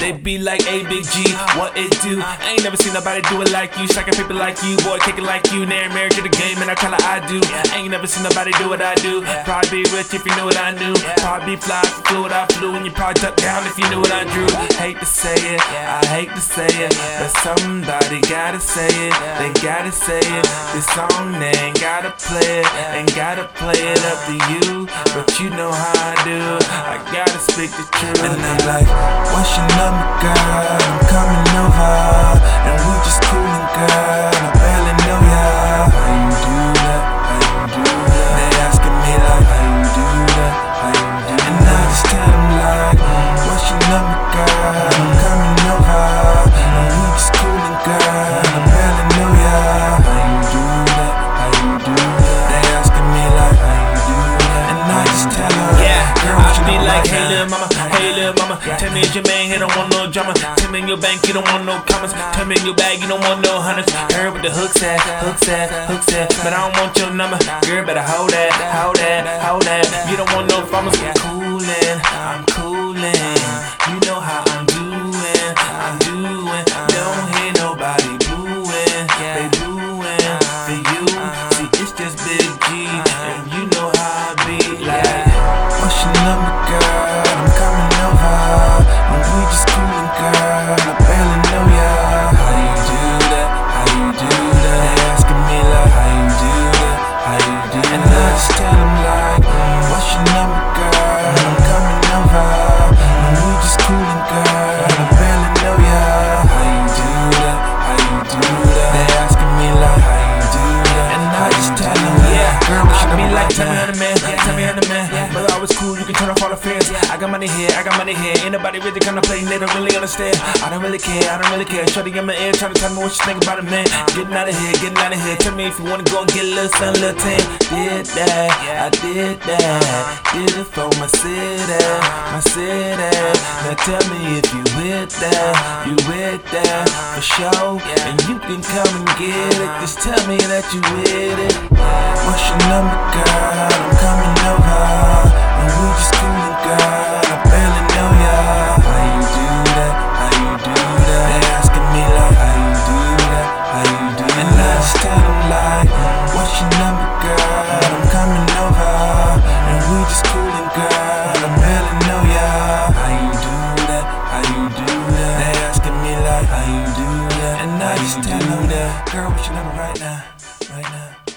They be like, hey, Big G, what it do? I ain't never seen nobody do it like you. Stacking paper like you, boy, kick it like you. Never married to the game, and I tell her I do. I ain't never seen nobody do what I do. Probably be rich if you knew what I knew. Probably be fly if you flew what I flew. And you probably duck down if you knew what I drew. Hate to say it, I hate to say it, but somebody gotta say it. They gotta say it. This song, they ain't gotta play it. Ain't gotta play it up to you, but you know how I do. I gotta speak the truth. And I'm like, what's your number, girl? I'm coming over, and we just coolin', girl. I barely know ya. How you do that? How you do that? They asking me like, how you do that? How you do that? And I just tell them like, what's your number, girl? I'm coming over, and we just coolin', girl. I barely know ya. How you do that? How you do that? They asking me like, how you do that? And I just tell them, girl, I be like, hey little mama, hey little mama. Tell me if your man here don't want no drama. Tell me in your bank you don't want no commas. Tell me in your bag you don't want no hundreds. Heard what the hooks at, hooks at, hooks at. But I don't want your number. Girl, better hold that, hold that, hold that. You don't want no farmers. Coolin', I'm coolin'. You know how I'm doing, I'm doing. Don't hear nobody booing, they booing for you. See, it's just Big G, and you know how I be like. what's your number, girl? I'm coming over, and we just coolin', girl. I barely know ya. How you do that? How you do that? They asking me like, how you do that? How you do that? And I just tell them like, what's your number, girl? I'm coming over, and we just coolin', girl. I barely know ya. How you do that? How you do that? They asking me like, how you do that? And I just tell them, girl, what's your I be number like, right tell me now? how the man, tell me how the man. Brother always cool, you can turn off all the fans. I got money here, I got money here. Ain't nobody really gonna play, they don't really understand. I don't really care, I don't really care. Shorty in my ear, trying to tell me what you think about it, man. Getting out of here, getting out of here. Tell me if you wanna go and get a little sun, a little tan. Did that, I did that. Did it for my city, my city. Now tell me if you with that, you with that for sure. And you can come and get it. Just tell me that you with it. What's your number, girl? I'm coming over, and we just coolin', girl. I barely know ya. How you do that? How you do that? They asking me like, how you do that? How you do that? And I just tell them like, what's your number, girl? I'm coming over, and we just coolin', girl. I barely know ya. How you do that? How you do that? They asking me like, how you do that? And I just tell them that, girl, what's your number right now? Right now.